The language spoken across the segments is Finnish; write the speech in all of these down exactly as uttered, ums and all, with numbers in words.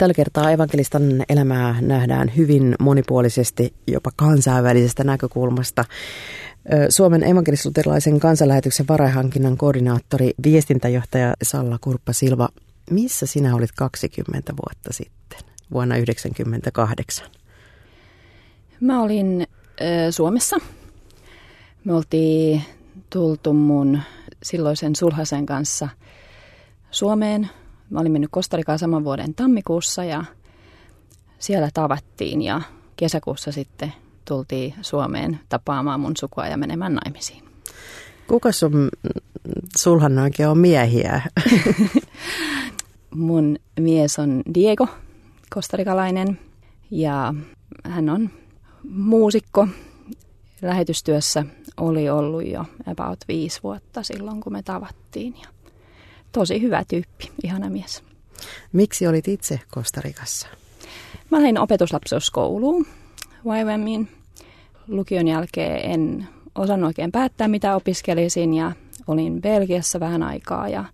Tällä kertaa evankelistan elämää nähdään hyvin monipuolisesti, jopa kansainvälisestä näkökulmasta. Suomen evankelis-luterilaisen kansanlähetyksen varainhankinnan koordinaattori, viestintäjohtaja Salla Kurppa-Silva, missä sinä olit kaksikymmentä vuotta sitten, vuonna yhdeksänkymmentäkahdeksan? Mä olin äh, Suomessa. Me oltiin tultu mun silloisen sulhasen kanssa Suomeen. Mä olin mennyt Costa Ricaan saman vuoden tammikuussa ja siellä tavattiin ja kesäkuussa sitten tultiin Suomeen tapaamaan mun sukua ja menemään naimisiin. Kuka sun sulhan oikein on miehiä? Mun mies on Diego, kostarikalainen, ja hän on muusikko. Lähetystyössä oli ollut jo about viisi vuotta silloin, kun me tavattiin. Ja tosi hyvä tyyppi, ihana mies. Miksi olit itse Kostarikassa? Mä lähdin opetuslapseuskouluun Y W M:iin. Lukion jälkeen en osannut oikein päättää, mitä opiskelisin, ja olin Belgiassa vähän aikaa. Ja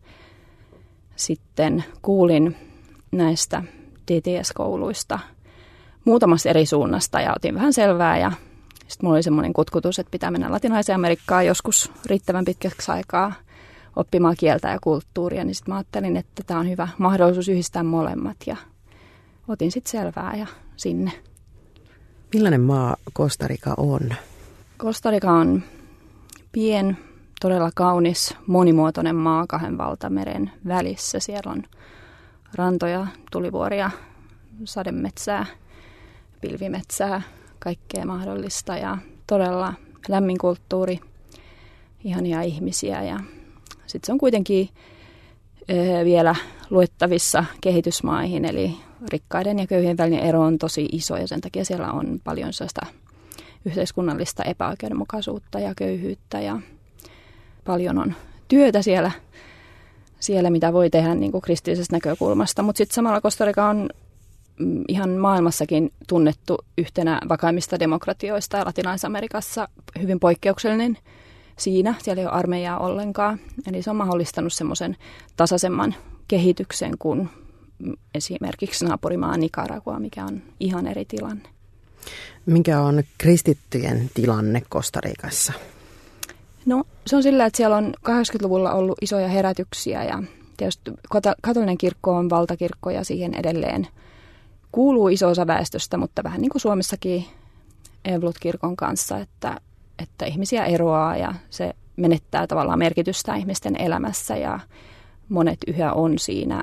sitten kuulin näistä D T S-kouluista muutamasta eri suunnasta ja otin vähän selvää. Ja sitten mulla oli semmoinen kutkutus, että pitää mennä Latinalaiseen Amerikkaan joskus riittävän pitkäksi aikaa oppimaan kieltä ja kulttuuria. Niin sitten mä ajattelin, että tämä on hyvä mahdollisuus yhdistää molemmat, ja otin sitten selvää ja sinne. Millainen maa Costa Rica on? Costa Rica on pien, todella kaunis, monimuotoinen maa kahden valtameren välissä. Siellä on rantoja, tulivuoria, sademetsää, pilvimetsää, kaikkea mahdollista ja todella lämmin kulttuuri, ihania ihmisiä. Ja sitten se on kuitenkin ö, vielä luettavissa kehitysmaihin, eli rikkaiden ja köyhien välinen ero on tosi iso ja sen takia siellä on paljon sellaista yhteiskunnallista epäoikeudenmukaisuutta ja köyhyyttä ja paljon on työtä siellä, siellä mitä voi tehdä niin kuin kristillisestä näkökulmasta. Mutta sitten samalla Costa Rica on ihan maailmassakin tunnettu yhtenä vakaimmista demokratioista ja Latinalais-Amerikassa hyvin poikkeuksellinen siinä. Siellä ei ole armeijaa ollenkaan, eli se on mahdollistanut semmoisen tasaisemman kehityksen kuin esimerkiksi naapurimaa Nicaragua, mikä on ihan eri tilanne. Mikä on kristittyjen tilanne Costa Ricassa? No se on sillä, että siellä on kahdeksankymmentäluvulla ollut isoja herätyksiä ja tietysti katolinen kirkko on valtakirkko ja siihen edelleen kuuluu iso osa väestöstä, mutta vähän niin kuin Suomessakin Evankelis-kirkon kanssa, että, että ihmisiä eroaa ja se menettää tavallaan merkitystä ihmisten elämässä ja monet yhä on siinä,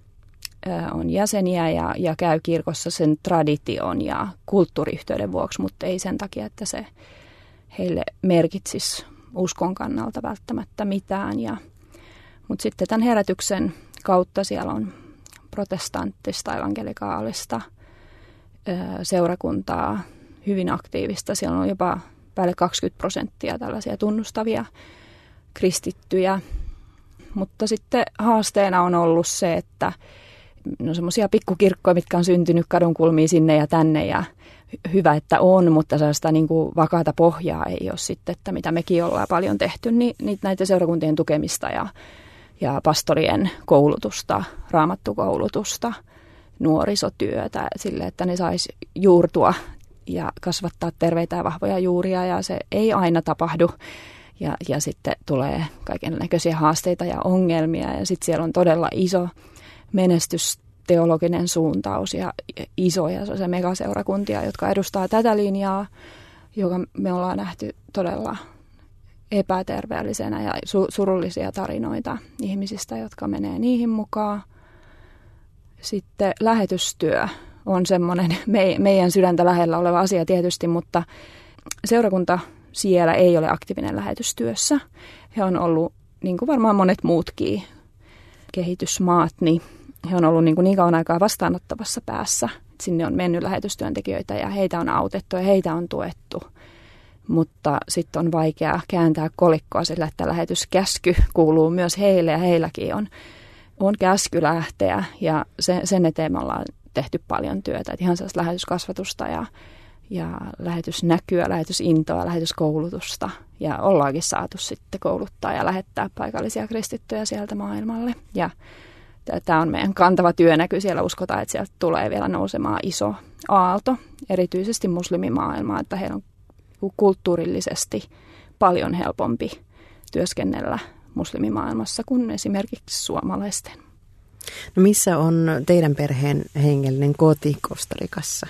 on jäseniä ja, ja käy kirkossa sen tradition ja kulttuuriyhteyden vuoksi, mutta ei sen takia, että se heille merkitsisi uskon kannalta välttämättä mitään. Ja, mutta sitten tämän herätyksen kautta siellä on protestanttista, evankelikaalista seurakuntaa, hyvin aktiivista. Siellä on jopa päälle kaksikymmentä prosenttia tällaisia tunnustavia kristittyjä. Mutta sitten haasteena on ollut se, että no semmoisia pikkukirkkoja, mitkä on syntynyt kadunkulmiin sinne ja tänne ja hyvä, että on, mutta sellaista niin kuin vakaata pohjaa ei ole sitten, että mitä mekin ollaan paljon tehty, niin, niin näitä seurakuntien tukemista ja, ja pastorien koulutusta, raamattukoulutusta, nuorisotyötä sille, että ne saisi juurtua ja kasvattaa terveitä ja vahvoja juuria ja se ei aina tapahdu. Ja, ja sitten tulee kaikennäköisiä haasteita ja ongelmia ja sitten siellä on todella iso menestysteologinen suuntaus ja isoja megaseurakuntia, jotka edustaa tätä linjaa, joka me ollaan nähty todella epäterveellisenä ja su- surullisia tarinoita ihmisistä, jotka menee niihin mukaan. Sitten lähetystyö on semmoinen me- meidän sydäntä lähellä oleva asia tietysti, mutta seurakunta siellä ei ole aktiivinen lähetystyössä. He on ollut, niin kuin varmaan monet muutkin kehitysmaat, niin he on ollut niin, kuin niin kauan aikaa vastaanottavassa päässä. Sinne on mennyt lähetystyöntekijöitä ja heitä on autettu ja heitä on tuettu. Mutta sitten on vaikea kääntää kolikkoa sillä, että lähetyskäsky kuuluu myös heille ja heilläkin on, on käsky lähteä. Ja sen, sen eteen me ollaan tehty paljon työtä. Että ihan sellaista lähetyskasvatusta ja ja lähetysnäkyä, lähetysintoa, lähetyskoulutusta. Ja ollaankin saatu sitten kouluttaa ja lähettää paikallisia kristittyjä sieltä maailmalle. Ja Tämä on meidän kantava työnäky. Siellä uskotaan, että sieltä tulee vielä nousemaan iso aalto, erityisesti muslimimaailmaa, että heillä on kulttuurillisesti paljon helpompi työskennellä muslimimaailmassa kuin esimerkiksi suomalaisten. No missä on teidän perheen hengellinen koti Kostarikassa?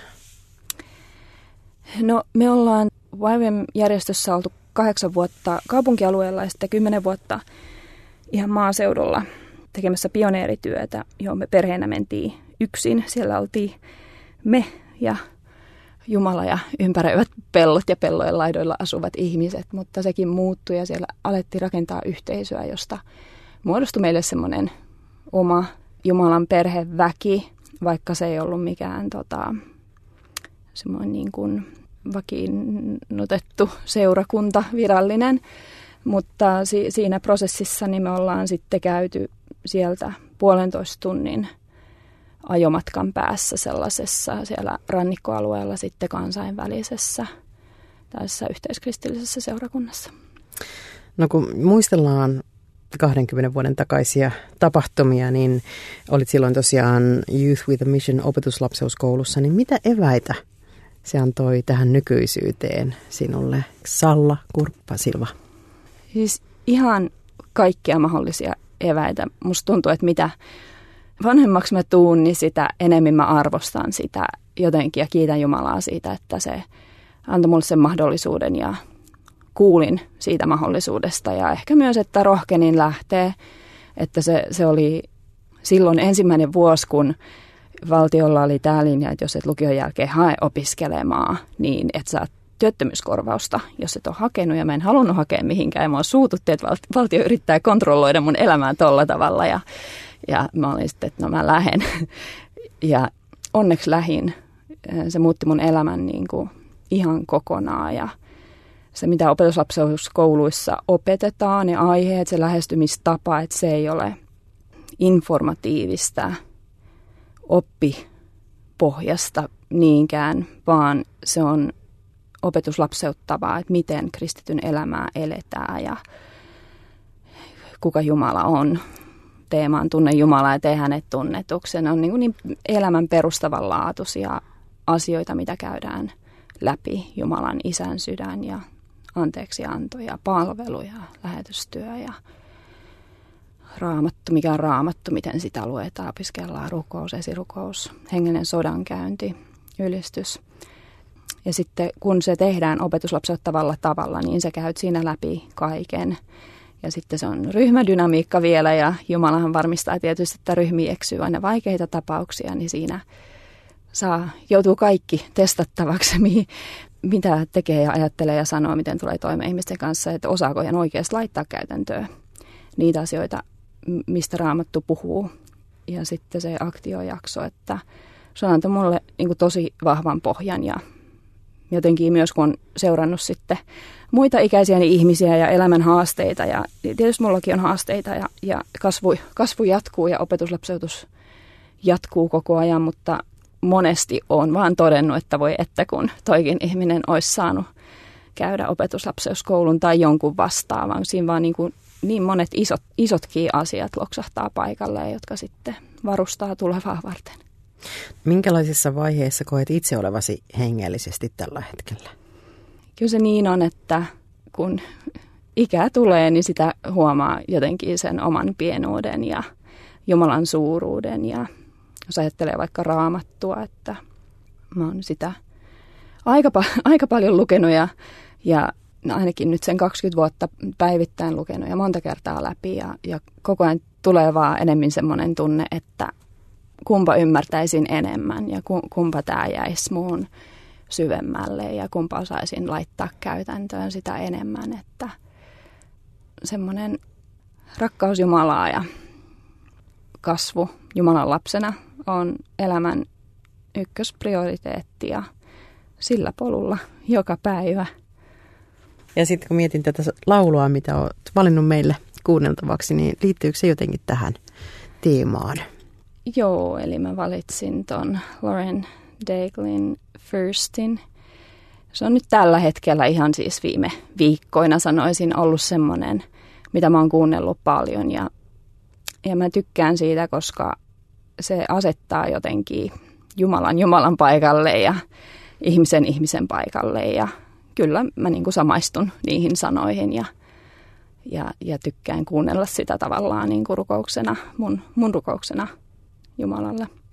No me ollaan Y W M-järjestössä oltu kahdeksan vuotta kaupunkialueella ja sitten kymmenen vuotta ihan maaseudulla tekemässä pioneerityötä, johon me perheenä mentiin yksin. Siellä oltiin me ja Jumala ja ympäröivät pellot ja pellojen laidoilla asuvat ihmiset, mutta sekin muuttui ja siellä alettiin rakentaa yhteisöä, josta muodostui meille semmoinen oma Jumalan perheväki, vaikka se ei ollut mikään tota, semmoinen niin kuin vakiinnutettu seurakunta virallinen, mutta si- siinä prosessissa niin me ollaan sitten käyty sieltä puolentoista tunnin ajomatkan päässä sellaisessa siellä rannikkoalueella sitten kansainvälisessä tässä yhteiskristillisessä seurakunnassa. No kun muistellaan kahdenkymmenen vuoden takaisia tapahtumia, niin olit silloin tosiaan Youth with a Mission -opetuslapseuskoulussa, niin mitä eväitä se antoi tähän nykyisyyteen sinulle, Salla Kurppasilva? Siis ihan kaikkia mahdollisia eväitä. Musta tuntuu, että mitä vanhemmaksi mä tuun, niin sitä enemmän mä arvostan sitä jotenkin ja kiitän Jumalaa siitä, että se antoi mulle sen mahdollisuuden ja kuulin siitä mahdollisuudesta. Ja ehkä myös, että rohkenin lähtee, että se, se oli silloin ensimmäinen vuosi, kun valtiolla oli tämä linja, että jos et lukion jälkeen hae opiskelemaan, niin et saa työttömyyskorvausta, jos et ole hakenut. Ja mä en halunnut hakea mihinkään. Ja mua suututti, että valtio yrittää kontrolloida mun elämää tolla tavalla. Ja, ja mä olin sitten, että no mä lähden. Ja onneksi lähin. Se muutti mun elämän niin kuin ihan kokonaan. Ja se, mitä opetuslapseuskouluissa opetetaan, ne aiheet, se lähestymistapa, että se ei ole informatiivista oppipohjasta niinkään, vaan se on opetuslapseuttavaa, että miten kristityn elämää eletään ja kuka Jumala on. Teema on tunne Jumalaa ja tee hänet tunnetuksi. Ne on niin, niin elämän perustavanlaatuisia asioita, mitä käydään läpi. Jumalan isän sydän ja anteeksianto ja palvelu ja lähetystyö ja raamattu, mikä on raamattu, miten sitä luetaan, opiskellaan, rukous, esirukous, hengellinen sodankäynti, ylistys. Ja sitten kun se tehdään opetuslapseuttavalla tavalla, niin sä käyt siinä läpi kaiken. Ja sitten se on ryhmädynamiikka vielä ja Jumalahan varmistaa tietysti, että ryhmiin eksyy aina vaikeita tapauksia, niin siinä saa, joutuu kaikki testattavaksi, mitä tekee ja ajattelee ja sanoo, miten tulee toimeen ihmisten kanssa, että osaako ihan oikeasti laittaa käytäntöön niitä asioita, mistä Raamattu puhuu. Ja sitten se aktiojakso, että se on antanut mulle niin kuin tosi vahvan pohjan ja jotenkin myös kun on seurannut sitten muita ikäisiäni ihmisiä ja elämän haasteita ja tietysti mullakin on haasteita ja, ja kasvu, kasvu jatkuu ja opetuslapseutus jatkuu koko ajan, mutta monesti olen vaan todennut, että voi että kun toikin ihminen olisi saanut käydä opetuslapseuskoulun tai jonkun vastaavan. Siinä vaan niin, kuin, niin monet isot, isotkin asiat loksahtaa paikalleen, jotka sitten varustaa tulevaa varten. Minkälaisessa vaiheessa koet itse olevasi hengellisesti tällä hetkellä? Kyllä se niin on, että kun ikää tulee, niin sitä huomaa jotenkin sen oman pienuuden ja Jumalan suuruuden. Ja jos ajattelee vaikka Raamattua, että mä oon sitä aika, pa- aika paljon lukenut ja, ja ainakin nyt sen kaksikymmentä vuotta päivittäin lukenut ja monta kertaa läpi. Ja, ja koko ajan tulee vaan enemmän semmoinen tunne, että kumpa ymmärtäisin enemmän ja kumpa tämä jäisi muun syvemmälle ja kumpa osaisin laittaa käytäntöön sitä enemmän, että semmoinen rakkaus Jumalaa ja kasvu Jumalan lapsena on elämän ykkösprioriteetti ja sillä polulla joka päivä. Ja sitten kun mietin tätä laulua, mitä olet valinnut meille kuunneltavaksi, niin liittyykö se jotenkin tähän teemaan? Joo, eli mä valitsin ton Lauren Daiglin Firstin. Se on nyt tällä hetkellä ihan siis viime viikkoina sanoisin ollut semmoinen, mitä mä oon kuunnellut paljon. Ja Ja mä tykkään siitä, koska se asettaa jotenkin Jumalan Jumalan paikalle ja ihmisen ihmisen paikalle. Ja kyllä mä niin kuin samaistun niihin sanoihin ja, ja, ja tykkään kuunnella sitä tavallaan niin kuin rukouksena, mun, mun rukouksena Jumalalle.